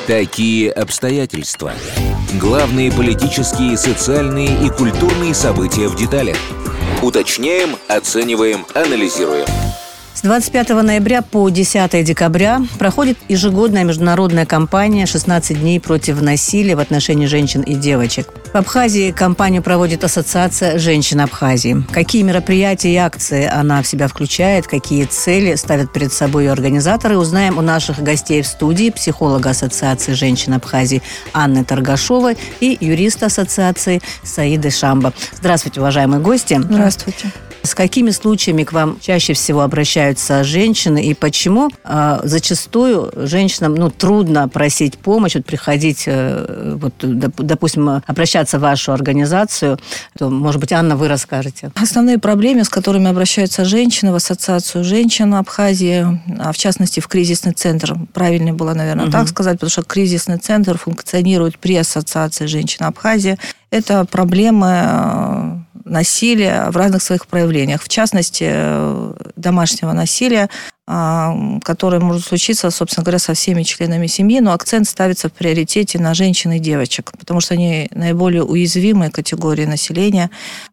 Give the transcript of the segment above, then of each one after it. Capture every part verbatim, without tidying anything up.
Такие обстоятельства. Главные политические, социальные и культурные события в деталях. Уточняем, оцениваем, анализируем. С двадцать пятого ноября по десятое декабря проходит ежегодная международная кампания «шестнадцать дней против насилия в отношении женщин и девочек». В Абхазии кампанию проводит Ассоциация женщин Абхазии. Какие мероприятия и акции она в себя включает, какие цели ставят перед собой ее организаторы, узнаем у наших гостей в студии: психолога Ассоциации женщин Абхазии Анны Торгашовой и юриста Ассоциации Саиды Шамба. Здравствуйте, уважаемые гости. Здравствуйте. С какими случаями к вам чаще всего обращаются женщины и почему э, зачастую женщинам ну, трудно просить помощь, вот приходить, э, вот, допустим, обращаться в вашу организацию? То, может быть, Анна, вы расскажете. Основные проблемы, с которыми обращаются женщины в Ассоциацию женщин Абхазии, а в частности в кризисный центр, правильнее было, наверное, угу. так сказать, потому что кризисный центр функционирует при Ассоциации женщин Абхазии. Это проблемы насилия в разных своих проявлениях, в частности, домашнего насилия, которое может случиться, собственно говоря, со всеми членами семьи, но акцент ставится в приоритете на женщин и девочек, потому что они наиболее уязвимые категории населения.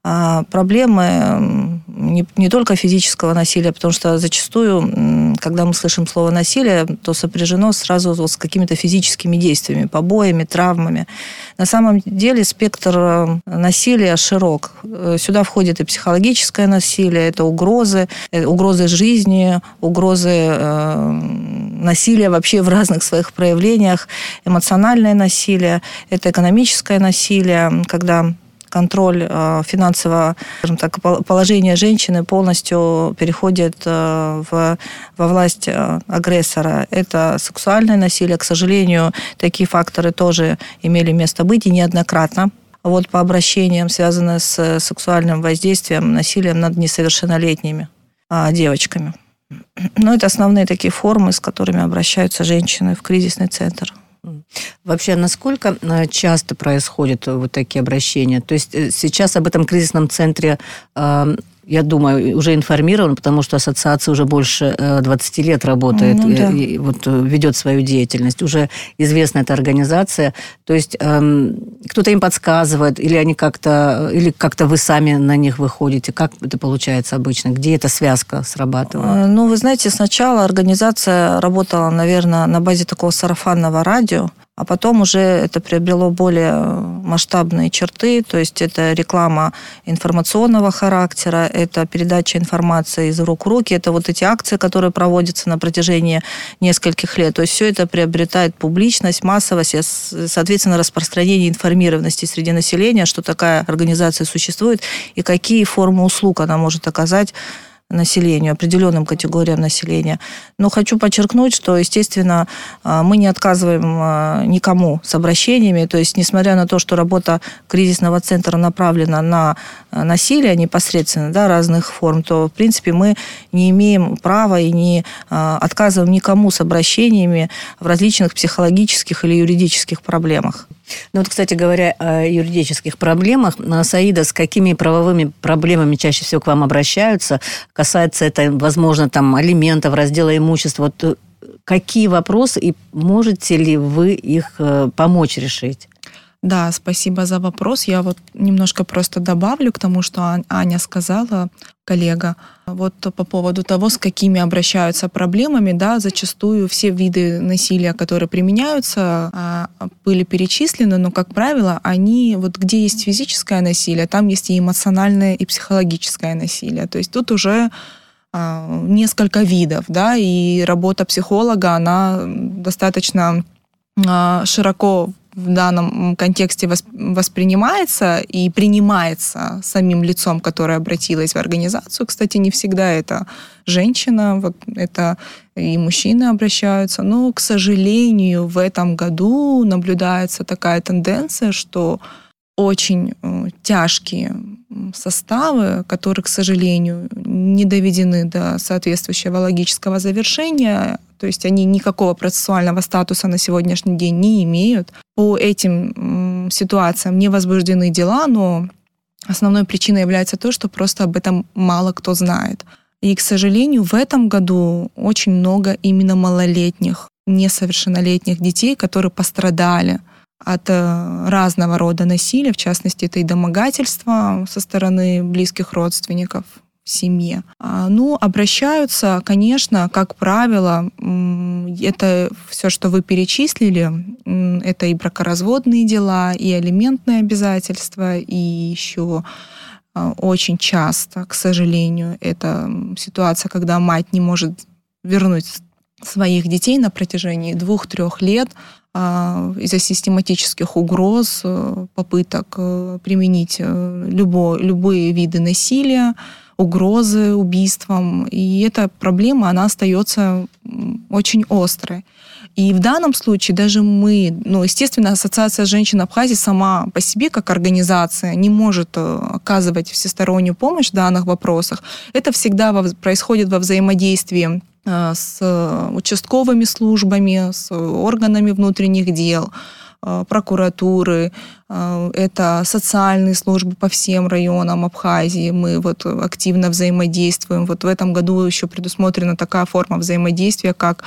Проблемы не, не только физического насилия, потому что зачастую, когда мы слышим слово «насилие», то сопряжено сразу вот с какими-то физическими действиями, побоями, травмами. На самом деле спектр насилия широк. Сюда входит и психологическое насилие, это угрозы, угрозы жизни, угрозы насилия вообще в разных своих проявлениях, эмоциональное насилие, это экономическое насилие, когда контроль финансового, скажем так, положения женщины полностью переходит в, во власть агрессора. Это сексуальное насилие. К сожалению, такие факторы тоже имели место быть и неоднократно. Вот по обращениям, связанным с сексуальным воздействием, насилием над несовершеннолетними девочками. Но это основные такие формы, с которыми обращаются женщины в кризисный центр. Вообще, насколько часто происходят вот такие обращения? То есть сейчас об этом кризисном центре, я думаю, уже информирован, потому что ассоциация уже больше двадцать лет работает, ну, да. и вот ведет свою деятельность. Уже известна эта организация. То есть кто-то им подсказывает, или они как-то, или как-то вы сами на них выходите? Как это получается обычно? Где эта связка срабатывает? Ну, вы знаете, сначала организация работала, наверное, на базе такого сарафанного радио, а потом уже это приобрело более масштабные черты, то есть это реклама информационного характера, это передача информации из рук в руки, это вот эти акции, которые проводятся на протяжении нескольких лет. То есть все это приобретает публичность, массовость, и, соответственно, распространение информированности среди населения, что такая организация существует и какие формы услуг она может оказать населению, определенным категориям населения. Но хочу подчеркнуть, что, естественно, мы не отказываем никому с обращениями. То есть, несмотря на то, что работа кризисного центра направлена на насилие непосредственно, да, разных форм, то, в принципе, мы не имеем права и не отказываем никому с обращениями в различных психологических или юридических проблемах. Ну вот, кстати говоря, о юридических проблемах. Саида, с какими правовыми проблемами чаще всего к вам обращаются? Касается это, возможно, там, алиментов, раздела имущества. Вот какие вопросы и можете ли вы их помочь решить? Да, спасибо за вопрос. Я вот немножко просто добавлю к тому, что Аня сказала, коллега. Вот по поводу того, с какими обращаются проблемами, да, зачастую все виды насилия, которые применяются, были перечислены, но, как правило, они, вот где есть физическое насилие, там есть и эмоциональное, и психологическое насилие. То есть тут уже несколько видов, да, и работа психолога, она достаточно широко в данном контексте воспринимается и принимается самим лицом, которое обратилось в организацию. Кстати, не всегда это женщина, вот это и мужчины обращаются. Но, к сожалению, в этом году наблюдается такая тенденция, что очень тяжкие составы, которые, к сожалению, не доведены до соответствующего логического завершения, то есть они никакого процессуального статуса на сегодняшний день не имеют. По этим ситуациям не возбуждены дела, но основной причиной является то, что просто об этом мало кто знает. И, к сожалению, в этом году очень много именно малолетних несовершеннолетних детей, которые пострадали от разного рода насилия, в частности, это и домогательство со стороны близких родственников в семье. Ну, обращаются, конечно, как правило, это все, что вы перечислили, это и бракоразводные дела, и алиментные обязательства, и еще очень часто, к сожалению, это ситуация, когда мать не может вернуть своих детей на протяжении двух-трех лет из-за систематических угроз, попыток применить любо, любые виды насилия, угрозы убийством. И эта проблема, она остается очень острой. И в данном случае даже мы, ну, естественно, Ассоциация женщин Абхазии сама по себе, как организация, не может оказывать всестороннюю помощь в данных вопросах. Это всегда во, происходит во взаимодействии с участковыми службами, с органами внутренних дел, прокуратуры, это социальные службы по всем районам Абхазии. Мы вот активно взаимодействуем. Вот в этом году еще предусмотрена такая форма взаимодействия, как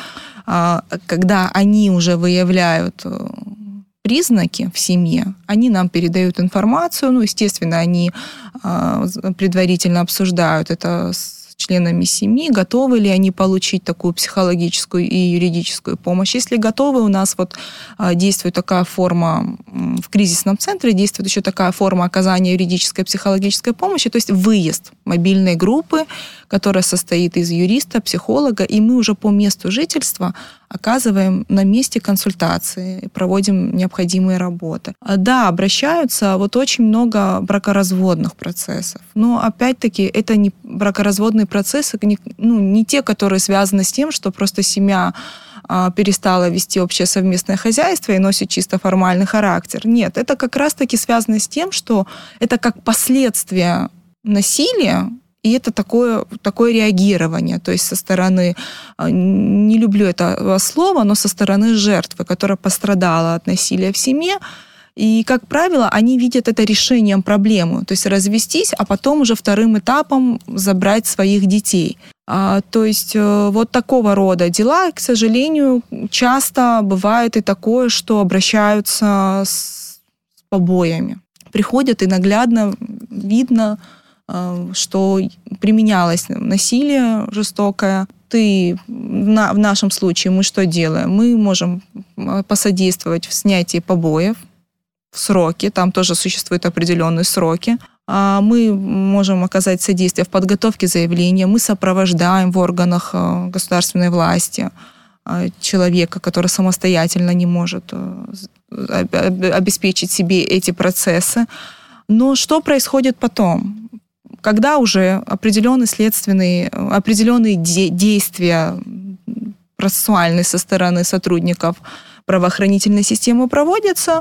когда они уже выявляют признаки в семье, они нам передают информацию, ну, естественно, они предварительно обсуждают это с членами семьи, готовы ли они получить такую психологическую и юридическую помощь. Если готовы, у нас вот действует такая форма в кризисном центре, действует еще такая форма оказания юридической и психологической помощи, то есть выезд мобильной группы, которая состоит из юриста, психолога, и мы уже по месту жительства оказываем на месте консультации, проводим необходимые работы. Да, обращаются вот очень много бракоразводных процессов, но опять-таки это не бракоразводные процессы, не, ну, не те, которые связаны с тем, что просто семья а, перестала вести общее совместное хозяйство и носит чисто формальный характер. Нет, это как раз-таки связано с тем, что это как последствие насилия, и это такое, такое реагирование, то есть со стороны, не люблю это слово, но со стороны жертвы, которая пострадала от насилия в семье. И, как правило, они видят это решением проблемы, то есть развестись, а потом уже вторым этапом забрать своих детей. А, то есть вот такого рода дела, к сожалению, часто бывает и такое, что обращаются с побоями. Приходят и наглядно видно, что применялось насилие жестокое. Ты, на, в нашем случае мы что делаем? Мы можем посодействовать в снятии побоев в сроки, там тоже существуют определенные сроки. Мы можем оказать содействие в подготовке заявления, мы сопровождаем в органах государственной власти человека, который самостоятельно не может обеспечить себе эти процессы. Но что происходит потом? Когда уже определенные следственные, определенные де- действия процессуальные со стороны сотрудников правоохранительной системы проводятся,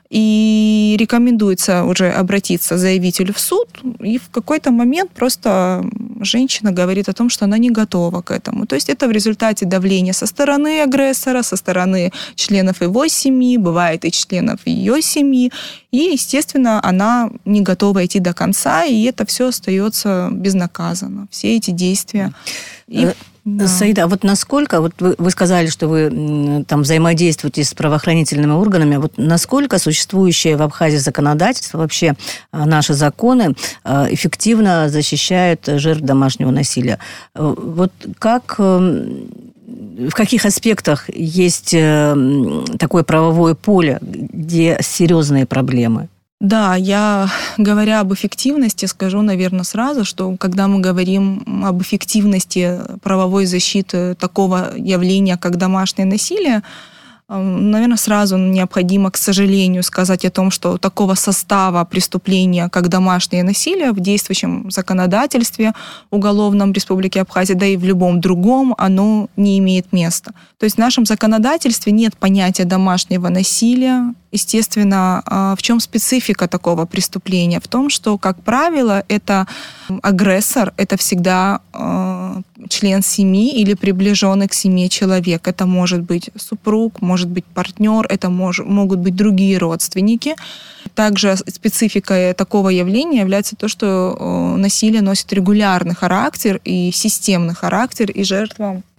и рекомендуется уже обратиться заявителю в суд, и в какой-то момент просто женщина говорит о том, что она не готова к этому. То есть это в результате давления со стороны агрессора, со стороны членов его семьи, бывает и членов ее семьи, и, естественно, она не готова идти до конца, и это все остается безнаказанно. Все эти действия. И... Да. Саида, а вот насколько, вот вы, вы сказали, что вы там взаимодействуете с правоохранительными органами, вот насколько существующее в Абхазии законодательство, вообще наши законы эффективно защищают жертв домашнего насилия? Вот как, в каких аспектах есть такое правовое поле, где серьезные проблемы? Да, я, говоря об эффективности, скажу, наверное, сразу, что когда мы говорим об эффективности правовой защиты такого явления, как домашнее насилие, наверное, сразу необходимо, к сожалению, сказать о том, что такого состава преступления, как домашнее насилие, в действующем законодательстве уголовном Республики Абхазия, да и в любом другом, оно не имеет места. То есть в нашем законодательстве нет понятия домашнего насилия. Естественно, в чем специфика такого преступления? В том, что, как правило, это агрессор, это всегда член семьи или приближенный к семье человек. Это может быть супруг, может быть партнер, это мож, могут быть другие родственники. Также спецификой такого явления является то, что насилие носит регулярный характер и системный характер, и жертва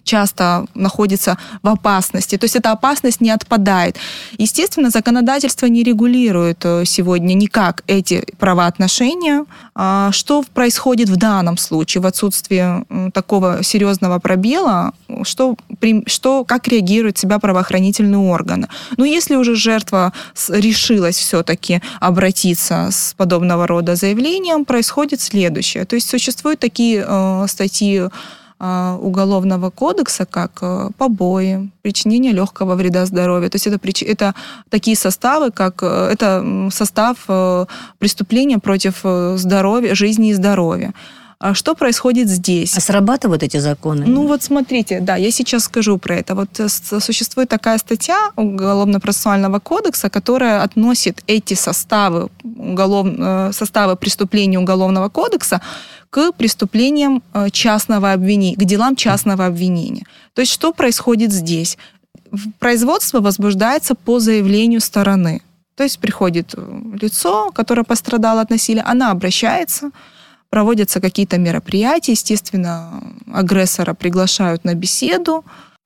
часто находится в опасности. То есть эта опасность не отпадает. Естественно, законодательство не регулирует сегодня никак эти правоотношения. Что происходит в данном случае, в отсутствии такого серьезного пробела, что, что, как реагируют себя правоохранительные органы? Ну, если уже жертва решилась все-таки обратиться с подобного рода заявлением, происходит следующее. То есть существуют такие э, статьи Уголовного кодекса, как побои, причинение легкого вреда здоровью. То есть это, это такие составы, как это состав преступления против здоровья, жизни и здоровья. А что происходит здесь? А срабатывают эти законы? Ну вот смотрите, да, я сейчас скажу про это. Вот существует такая статья Уголовно-процессуального кодекса, которая относит эти составы, уголов... составы преступлений Уголовного кодекса к преступлениям частного обвинения, к делам частного обвинения. То есть что происходит здесь? Производство возбуждается по заявлению стороны. То есть приходит лицо, которое пострадало от насилия, она обращается, проводятся какие-то мероприятия, естественно, агрессора приглашают на беседу.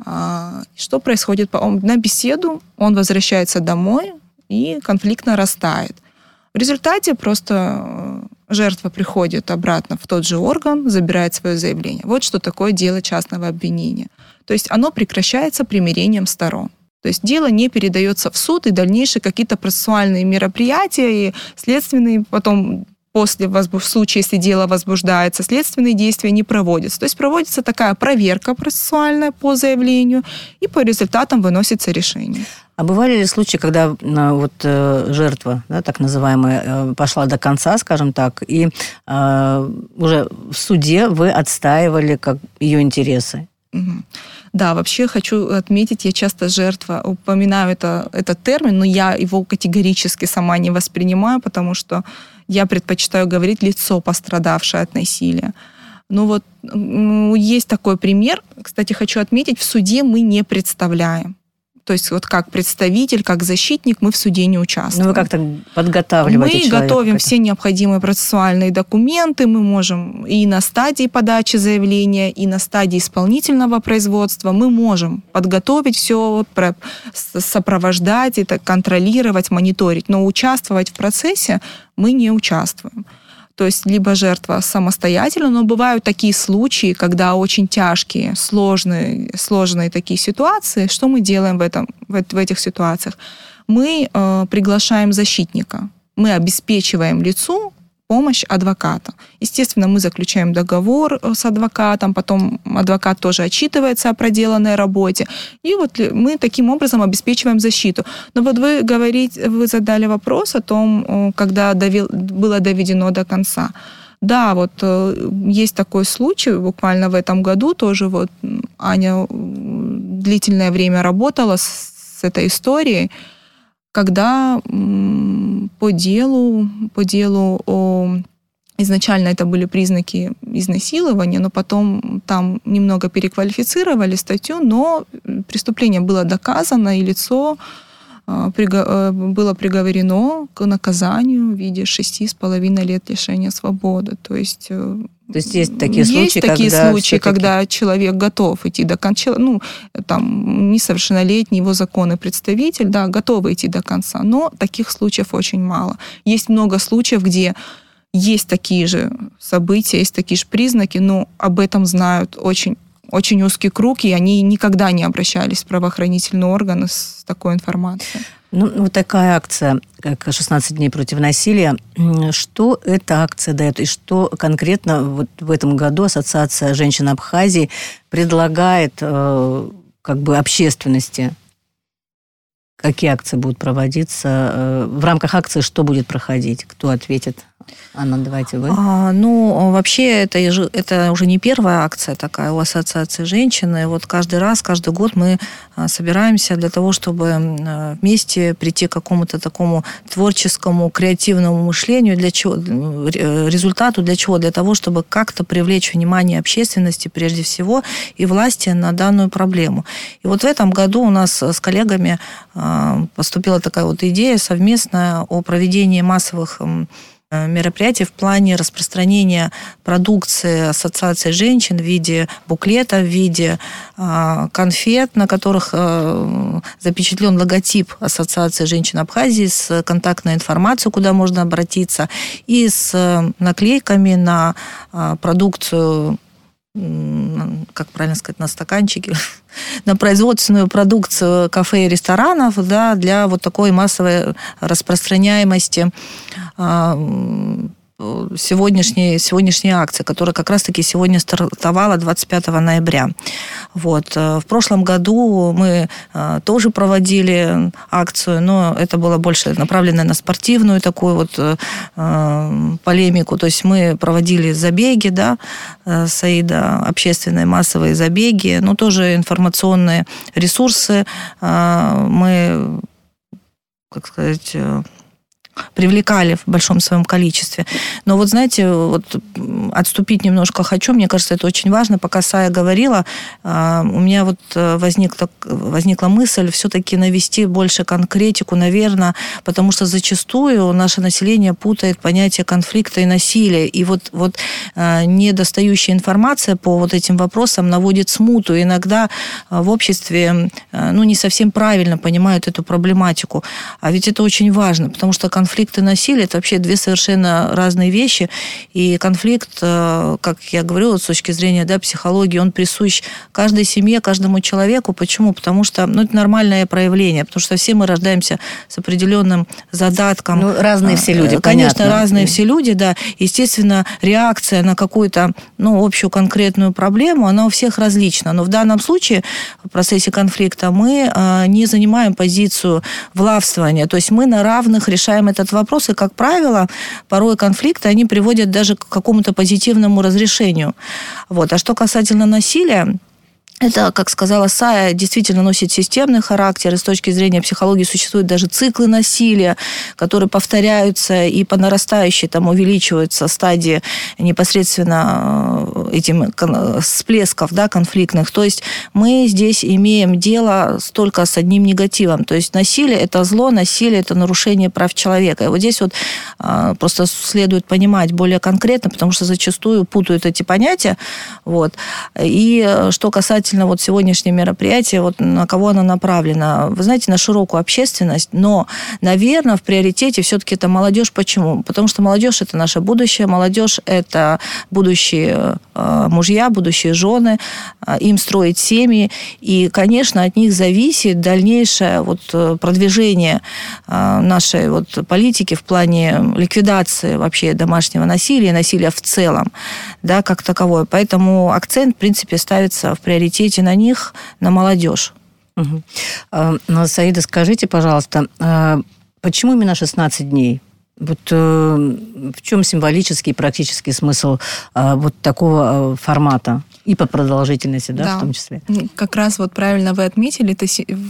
Что происходит? На беседу он возвращается домой, и конфликт нарастает. В результате просто жертва приходит обратно в тот же орган, забирает свое заявление. Вот что такое дело частного обвинения. То есть оно прекращается примирением сторон. То есть дело не передается в суд, и дальнейшие какие-то процессуальные мероприятия, и следственные потом... После, в случае, если дело возбуждается, следственные действия не проводятся. То есть проводится такая проверка процессуальная по заявлению, и по результатам выносится решение. А бывали ли случаи, когда вот, жертва, да, так называемая, пошла до конца, скажем так, и э, уже в суде вы отстаивали как ее интересы? Угу. Да, вообще хочу отметить, я часто жертва, упоминаю это, этот термин, но я его категорически сама не воспринимаю, потому что я предпочитаю говорить лицо, пострадавшее от насилия. Ну вот есть такой пример. Кстати, хочу отметить, в суде мы не представляем. То есть вот как представитель, как защитник мы в суде не участвуем. Ну вы как-то подготавливаете Мы человека? готовим все необходимые процессуальные документы, мы можем и на стадии подачи заявления, и на стадии исполнительного производства мы можем подготовить все, сопровождать, это контролировать, мониторить, но участвовать в процессе мы не участвуем. То есть либо жертва самостоятельно, но бывают такие случаи, когда очень тяжкие, сложные, сложные такие ситуации. Что мы делаем в, этом, в, в этих ситуациях? Мы э, приглашаем защитника, мы обеспечиваем лицу помощь адвоката. Естественно, мы заключаем договор с адвокатом, потом адвокат тоже отчитывается о проделанной работе, и вот мы таким образом обеспечиваем защиту. Но вот вы говорите, вы задали вопрос о том, когда довел, было доведено до конца. Да, вот есть такой случай, буквально в этом году тоже вот Аня длительное время работала с, с этой историей, когда по делу, по делу о... изначально это были признаки изнасилования, но потом там немного переквалифицировали статью, но преступление было доказано, и лицо было приговорено к наказанию в виде шести с половиной лет лишения свободы. То есть... То есть есть такие случаи, есть такие когда, случаи, когда человек готов идти до конца, ну, там, несовершеннолетний его законный представитель, да, готовы идти до конца, но таких случаев очень мало. Есть много случаев, где есть такие же события, есть такие же признаки, но об этом знают очень, очень узкий круг, и они никогда не обращались в правоохранительные органы с такой информацией. Ну, вот такая акция, как шестнадцать дней против насилия, что эта акция дает, и что конкретно вот в этом году Ассоциация женщин Абхазии предлагает э, как бы общественности? Какие акции будут проводиться? В рамках акции что будет проходить? Кто ответит? Анна, давайте вы. А, ну, вообще, это, это уже не первая акция такая у Ассоциации женщин. И вот каждый раз, каждый год мы собираемся для того, чтобы вместе прийти к какому-то такому творческому, креативному мышлению. Для чего? Результату для чего? Для того, чтобы как-то привлечь внимание общественности, прежде всего, и власти на данную проблему. И вот в этом году у нас с коллегами поступила такая вот идея совместная о проведении массовых мероприятий в плане распространения продукции Ассоциации женщин в виде буклета, в виде э, конфет, на которых э, запечатлен логотип Ассоциации женщин Абхазии с контактной информацией, куда можно обратиться, и с наклейками на э, продукцию, как правильно сказать, на стаканчике, на производственную продукцию кафе и ресторанов, да, для вот такой массовой распространяемости сегодняшней, сегодняшней акции, которая как раз-таки сегодня стартовала двадцать пятого ноября. Вот. В прошлом году мы тоже проводили акцию, но это было больше направлено на спортивную такую вот полемику. То есть мы проводили забеги, да, Саида, общественные массовые забеги, но тоже информационные ресурсы. Мы, как сказать, привлекали в большом своем количестве. Но вот, знаете, вот отступить немножко хочу, мне кажется, это очень важно. Пока Сая говорила, у меня вот возникла, возникла мысль все-таки навести больше конкретику, наверное, потому что зачастую наше население путает понятие конфликта и насилия. И вот, вот недостающая информация по вот этим вопросам наводит смуту. И иногда в обществе ну, не совсем правильно понимают эту проблематику. А ведь это очень важно, потому что конфликт Конфликт и насилие – это вообще две совершенно разные вещи. И конфликт, как я говорю, с точки зрения да, психологии, он присущ каждой семье, каждому человеку. Почему? Потому что ну, это нормальное проявление. Потому что все мы рождаемся с определенным задатком. Ну, разные все люди, Конечно, понятно. разные все люди, да. Естественно, реакция на какую-то ну, общую конкретную проблему, она у всех различна. Но в данном случае в процессе конфликта мы не занимаем позицию властвования. То есть мы на равных решаем этот вопрос, и, как правило, порой конфликты, они приводят даже к какому-то позитивному разрешению. Вот. А что касательно насилия, это, как сказала Сая, действительно носит системный характер, и с точки зрения психологии существуют даже циклы насилия, которые повторяются и по нарастающей там увеличиваются стадии непосредственно этим всплесков да, конфликтных. То есть мы здесь имеем дело только с одним негативом. То есть насилие – это зло, насилие – это нарушение прав человека. И вот здесь вот просто следует понимать более конкретно, потому что зачастую путают эти понятия. Вот. И что касается вот сегодняшнее мероприятие, вот на кого оно направлено? Вы знаете, на широкую общественность, но, наверное, в приоритете все-таки это молодежь. Почему? Потому что молодежь – это наше будущее, молодежь – это будущие мужья, будущие жены, им строить семьи, и, конечно, от них зависит дальнейшее вот продвижение нашей вот политики в плане ликвидации вообще домашнего насилия, насилия в целом, да, как таковое. Поэтому акцент, в принципе, ставится в приоритете на них, на молодежь. Угу. А, Саида, скажите, пожалуйста, а почему именно шестнадцать дней? Вот э, в чем символический и практический смысл э, вот такого формата? И по продолжительности, да, да, в том числе? Как раз вот правильно вы отметили, это,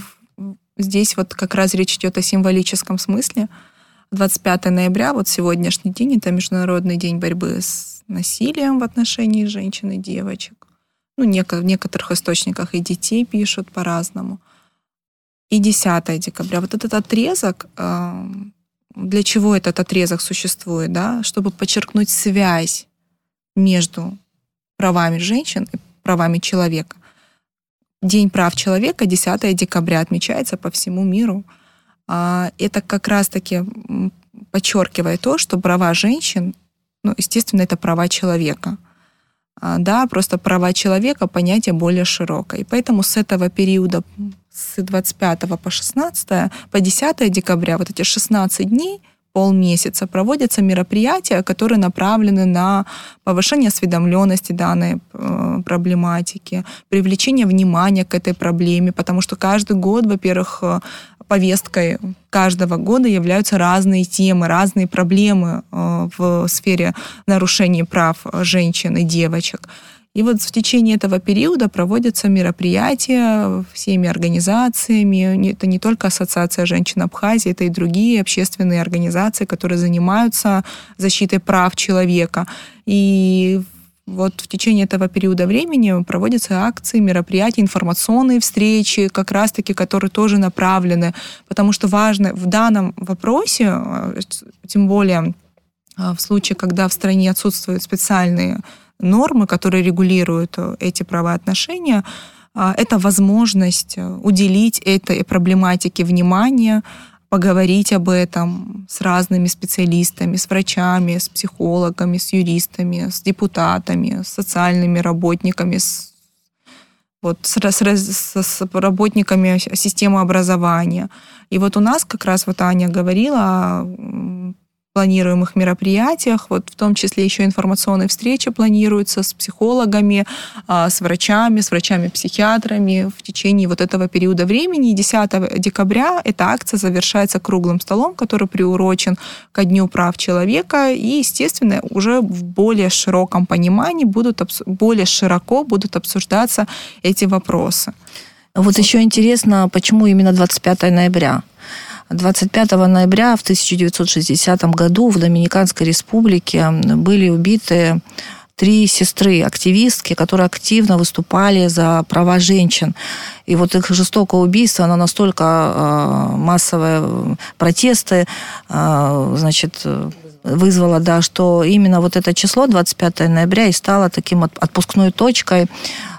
здесь вот как раз речь идет о символическом смысле. двадцать пятого ноября, вот сегодняшний день, это Международный день борьбы с насилием в отношении женщин и девочек. Ну, в некоторых источниках и детей пишут по-разному. И десятого декабря. Вот этот отрезок, для чего этот отрезок существует, да? Чтобы подчеркнуть связь между правами женщин и правами человека. День прав человека десятого декабря отмечается по всему миру. Это как раз-таки подчеркивает то, что права женщин, ну, естественно, это права человека. Да, просто права человека понятие более широкое. И поэтому с этого периода, с двадцать пятого по шестнадцатое, по десятого декабря, вот эти шестнадцать дней, полмесяца, проводятся мероприятия, которые направлены на повышение осведомленности данной э, проблематики, привлечение внимания к этой проблеме, потому что каждый год, во-первых, повесткой каждого года являются разные темы, разные проблемы в сфере нарушений прав женщин и девочек. И вот в течение этого периода проводятся мероприятия всеми организациями. Это не только Ассоциация женщин Абхазии, это и другие общественные организации, которые занимаются защитой прав человека. И вот в течение этого периода времени проводятся акции, мероприятия, информационные встречи, как раз-таки, которые тоже направлены, потому что важно в данном вопросе, тем более в случае, когда в стране отсутствуют специальные нормы, которые регулируют эти правоотношения, это возможность уделить этой проблематике внимание, поговорить об этом с разными специалистами, с врачами, с психологами, с юристами, с депутатами, с социальными работниками, с, вот, с, с, с работниками системы образования. И вот у нас как раз вот Аня говорила о планируемых мероприятиях, вот в том числе еще информационные встречи планируются с психологами, с врачами, с врачами-психиатрами в течение вот этого периода времени. И десятого декабря эта акция завершается круглым столом, который приурочен ко Дню прав человека, и, естественно, уже в более широком понимании будут, более широко будут обсуждаться эти вопросы. Вот еще интересно, почему именно двадцать пятого ноября? двадцать пятого ноября в тысяча девятьсот шестидесятом году в Доминиканской республике были убиты три сестры-активистки, которые активно выступали за права женщин. И вот их жестокое убийство, оно настолько массовые протесты, значит, вызвало, да, что именно вот это число, двадцать пятого ноября, и стало таким отпускной точкой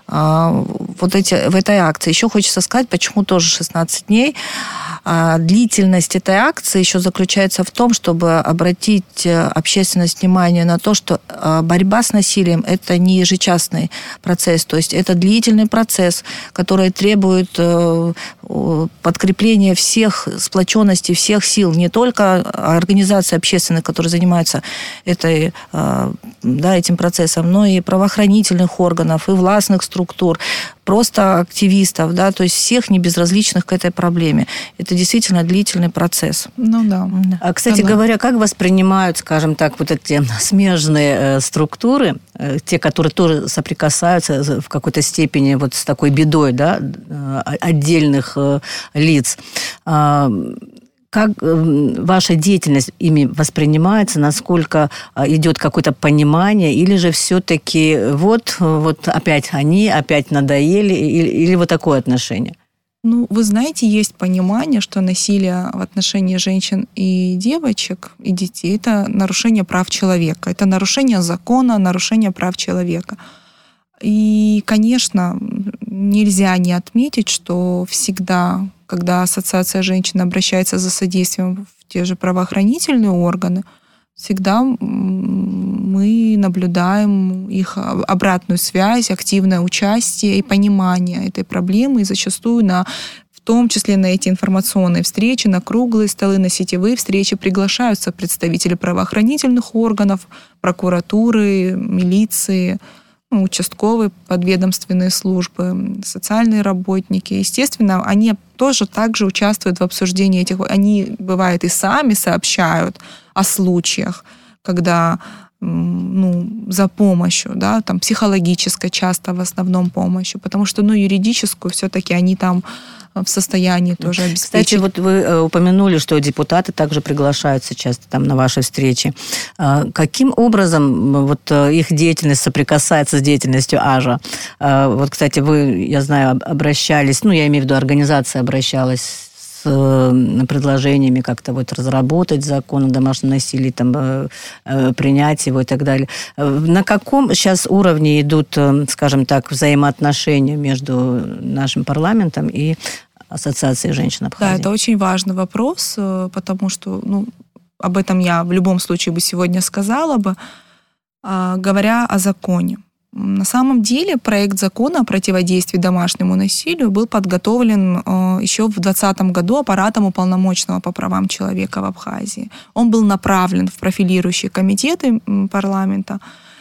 вот эти, в этой акции. Еще хочется сказать, почему тоже шестнадцать дней. Длительность этой акции еще заключается в том, чтобы обратить общественность внимание на то, что борьба с насилием – это не ежечасный процесс, то есть это длительный процесс, который требует подкрепления всех, сплоченности всех сил, не только организаций общественных, которые занимаются этой, да, этим процессом, но и правоохранительных органов, и властных структур, просто активистов, да, то есть всех небезразличных к этой проблеме. Это действительно длительный процесс. Ну да. А, кстати ага. говоря, как воспринимают, скажем так, вот эти смежные э, структуры, э, те, которые тоже соприкасаются в какой-то степени вот с такой бедой, да, э, отдельных э, лиц? Э, Как ваша деятельность ими воспринимается, насколько идет какое-то понимание, или же все-таки вот, вот опять они, опять надоели, или, или вот такое отношение? Ну, вы знаете, есть понимание, что насилие в отношении женщин и девочек, и детей – это нарушение прав человека, это нарушение закона, нарушение прав человека. И, конечно, нельзя не отметить, что всегда, когда Ассоциация женщин обращается за содействием в те же правоохранительные органы, всегда мы наблюдаем их обратную связь, активное участие и понимание этой проблемы, и зачастую на, в том числе на эти информационные встречи, на круглые столы, на сетевые встречи приглашаются представители правоохранительных органов, прокуратуры, милиции, участковые, подведомственные службы, социальные работники. Естественно, они тоже также участвуют в обсуждении этих... Они, бывает, и сами сообщают о случаях, когда ну, за помощью, да, там, психологической часто в основном помощью, потому что, ну, юридическую все-таки они там в состоянии тоже обеспечить. Кстати, вот вы упомянули, что депутаты также приглашаются часто там на ваши встречи. Каким образом вот их деятельность соприкасается с деятельностью АЖА? Вот, кстати, вы, я знаю, обращались, ну, я имею в виду, организация обращалась с предложениями как-то вот разработать закон о домашнем насилии, там, принять его и так далее. На каком сейчас уровне идут, скажем так, взаимоотношения между нашим парламентом и Ассоциацией женщин Абхазии? Да, это очень важный вопрос, потому что, ну, об этом я в любом случае бы сегодня сказала бы, говоря о законе. На самом деле проект закона о противодействии домашнему насилию был подготовлен еще в двадцатом году аппаратом уполномоченного по правам человека в Абхазии. Он был направлен в профилирующие комитеты парламента,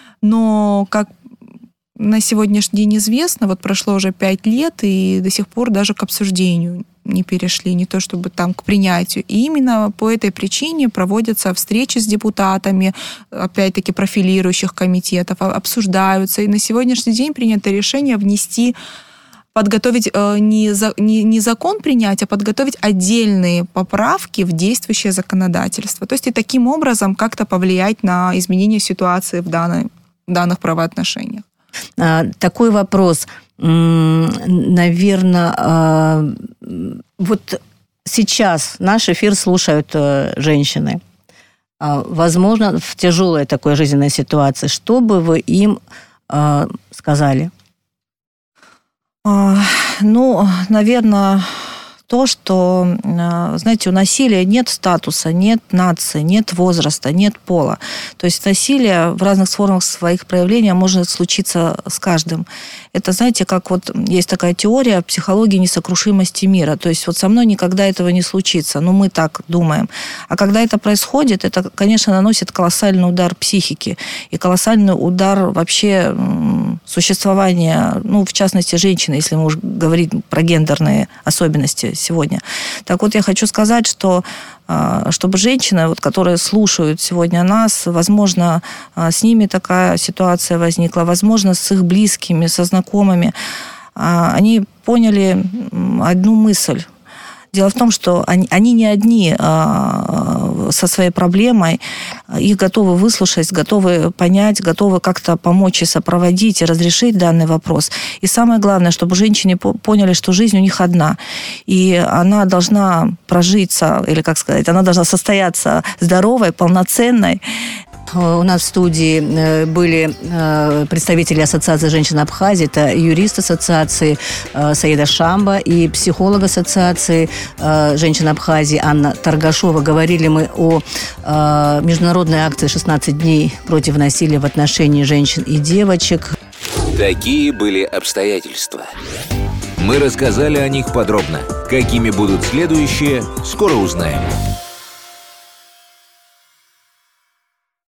но, как на сегодняшний день известно, вот прошло уже пять лет, и до сих пор даже к обсуждению не перешли, не то чтобы там к принятию. И именно по этой причине проводятся встречи с депутатами, опять-таки профилирующих комитетов, обсуждаются. И на сегодняшний день принято решение внести, подготовить не, за, не, не закон принять, а подготовить отдельные поправки в действующее законодательство. То есть и таким образом как-то повлиять на изменение ситуации в, данной, в данных правоотношениях. Такой вопрос. Наверное, вот сейчас наш эфир слушают женщины. возможно, в тяжелой такой жизненной ситуации, что бы вы им э, сказали? А, ну, наверное, то, что, знаете, у насилия нет статуса, нет нации, нет возраста, нет пола. То есть насилие в разных формах своих проявлений может случиться с каждым. Это, знаете, как вот есть такая теория психологии несокрушимости мира. То есть вот со мной никогда этого не случится. Ну, мы так думаем. А когда это происходит, это, конечно, наносит колоссальный удар психике и колоссальный удар вообще существования, ну, в частности, женщины, если мы уж говорим про гендерные особенности сегодня. Так вот, я хочу сказать, что чтобы женщины, вот, которые слушают сегодня нас, возможно, с ними такая ситуация возникла, возможно, с их близкими, со знакомыми, они поняли одну мысль. Дело в том, что они, они не одни а, со своей проблемой, их готовы выслушать, готовы понять, готовы как-то помочь и сопроводить, и разрешить данный вопрос. И самое главное, чтобы женщины поняли, что жизнь у них одна, и она должна прожиться, или, как сказать, она должна состояться здоровой, полноценной. У нас в студии были представители Ассоциации женщин Абхазии, это юрист Ассоциации Саида Шамба и психолог Ассоциации женщин Абхазии Анна Торгашова. Говорили мы о международной акции «шестнадцать дней против насилия в отношении женщин и девочек». Такие были обстоятельства. Мы рассказали о них подробно. Какими будут следующие, скоро узнаем.